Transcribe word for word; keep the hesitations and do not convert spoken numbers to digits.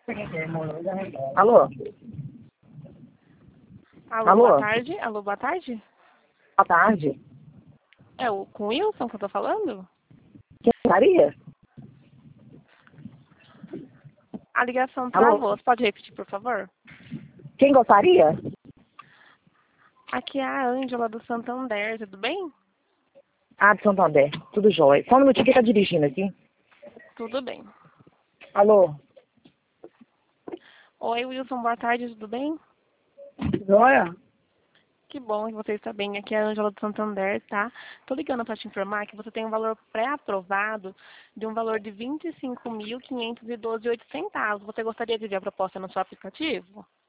Alô? Alô, Alô? boa tarde. Alô, boa tarde. Boa tarde. É o com o Wilson que eu tô falando? Quem gostaria? A ligação Alô? travou. Você pode repetir, por favor? Quem gostaria? Aqui é a Ângela do Santander, tudo bem? Ah, de Santander. Tudo jóia. Só um minutinho que tá dirigindo aqui. Tudo bem. Alô? Oi, Wilson, boa tarde, tudo bem? Jóia? Que bom que você está bem. Aqui é a Ângela do Santander, tá? Tô ligando para te informar que você tem um valor pré-aprovado de um valor de vinte e cinco mil quinhentos e doze e oito centavos. Você gostaria de ver a proposta no seu aplicativo?